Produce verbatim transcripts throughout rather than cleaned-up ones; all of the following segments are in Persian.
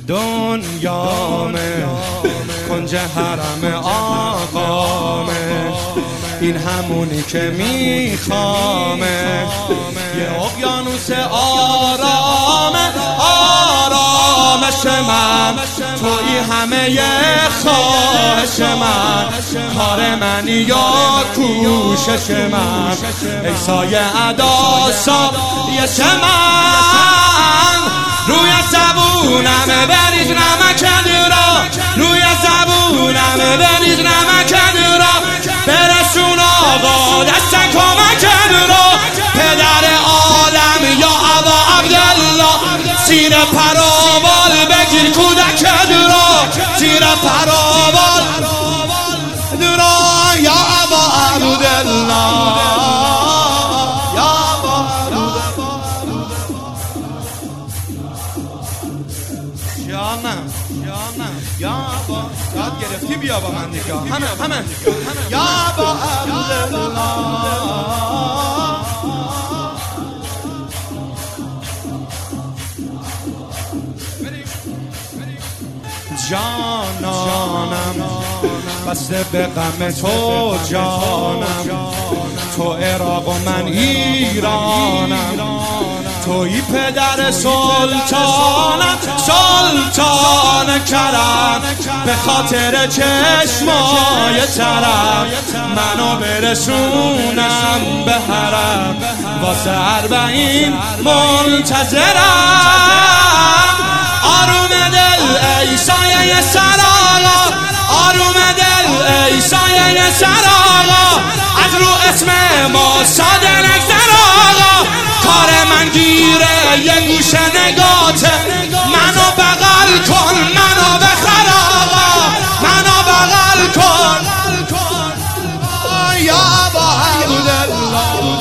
دنیامه، کنج حرم آقامه، این همونی که میخوامه، یه اقیانوس آرامه، آرامش من توی همه خواهش من، کار منی یا کوشش من، ای سایه ادا سایش من، روی زبونم بریز نمک را، روی زبونم بریز نمک را، برسون آقا دست کمک را، پدر عالم یا ابا عبدالله، زیر پراوال بگیر کودک را، زیر پراوال را، یا ابا عبدالله، یا ابا جانم جانم، یا ابا یاد گرفتی بیا با من دیگه، همه همه یا ابا عبدالله، جانانم بسته به غم تو جانم، تو عراق و من ایرانم، توی پدر سلطانم، سلطان کرم، به خاطر چشمای ترم منو برسونم به حرم، واسه اربعین منتظرم، آروم دل ای سایه سر آقا، آروم دل ای سایه سر آقا، از رو اسم ما ساده نگذر آقا، کار من گیره یه گوشه نگاته، منو بغل کن منو بخر آقا، منو بغل کن یا ابا عبدالله،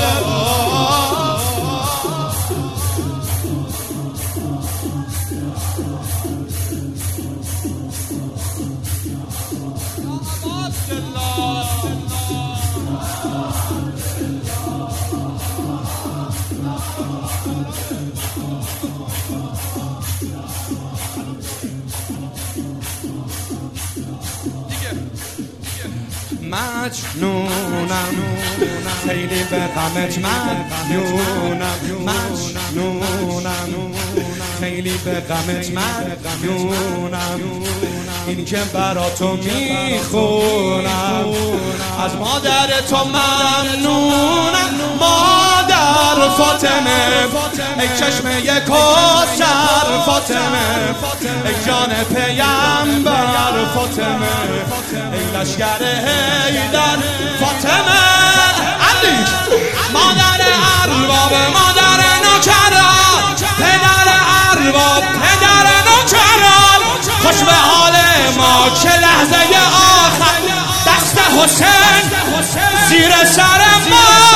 مجنونم خیلی به غمت مدیونم، مجنونم خیلی به غمت مدیونم، این که برا تو میخونم، از مادر تو ممنونم، مادر فاطمه، ای چشمه کوثر فاطمه، ای جان پیامبر فاطمه، ای لشگر حیدر فاطمه، علی مادر ارباب، مادر نوکران، پدر ارباب، پدر نوکران، خوش به حال ما که لحظه آخر دست حسین زیر سر ما.